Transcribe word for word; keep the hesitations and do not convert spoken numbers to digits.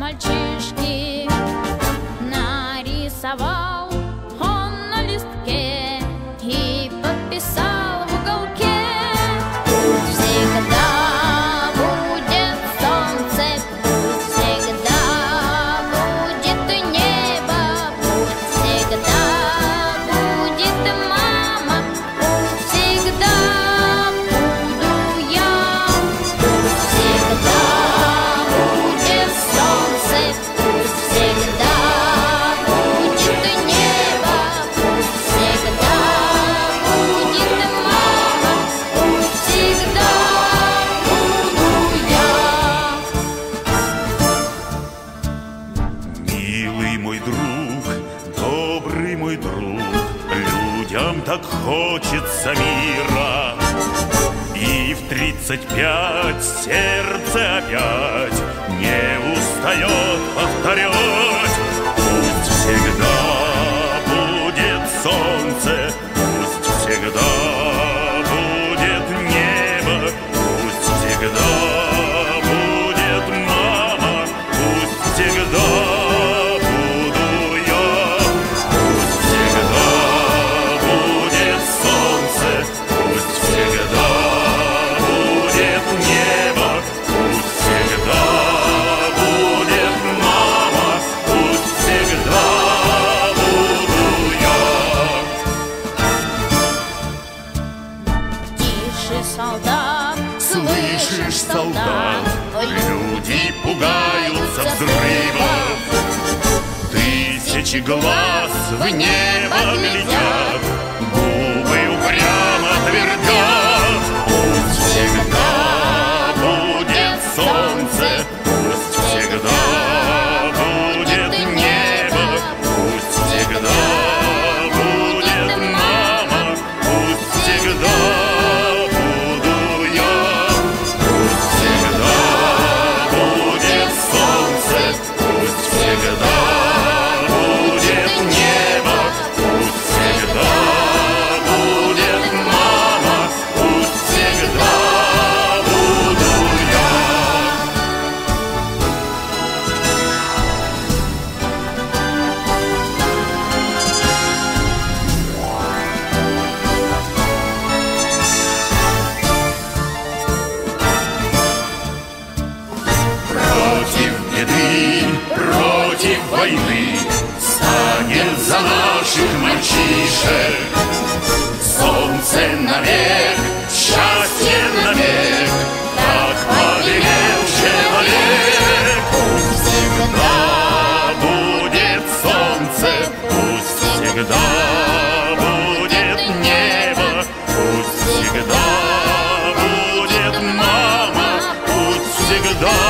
мальчишки. Нарисовал он на листке и подписал в уголке: пусть всегда будет солнце, пусть всегда будет небо, пусть всегда будет мама, пусть всегда буду я. Пусть всегда будет солнце, пусть всегда будет небо, пусть всегда будет мама, пусть всегда буду я. Милый мой друг, добрый мой друг, людям так хочется мира. И в тридцать пять сердце опять не устает повторять: пусть всегда будет солнце, пусть всегда будет небо, пусть всегда будет мама, пусть всегда буду я. Пусть всегда будет солнце, пусть всегда будет небо, пусть всегда будет мама, пусть всегда буду я. Тише, солдат, Слышишь, солдат, люди пугаются взрывов. Тысячи глаз в небо глядят, губы упрямо твердят: пусть всегда будет солнце, пусть всегда будет небо, пусть всегда будет мама, пусть всегда буду я. Пусть всегда будет солнце, пусть всегда будет небо, пусть всегда будет мама, пусть всегда буду я. Против беды, против войны станет за наших мальчишек. Солнце навек, счастье навек, как повелел человек. Пусть всегда будет солнце, пусть всегда будет небо, пусть всегда будет мама, пусть всегда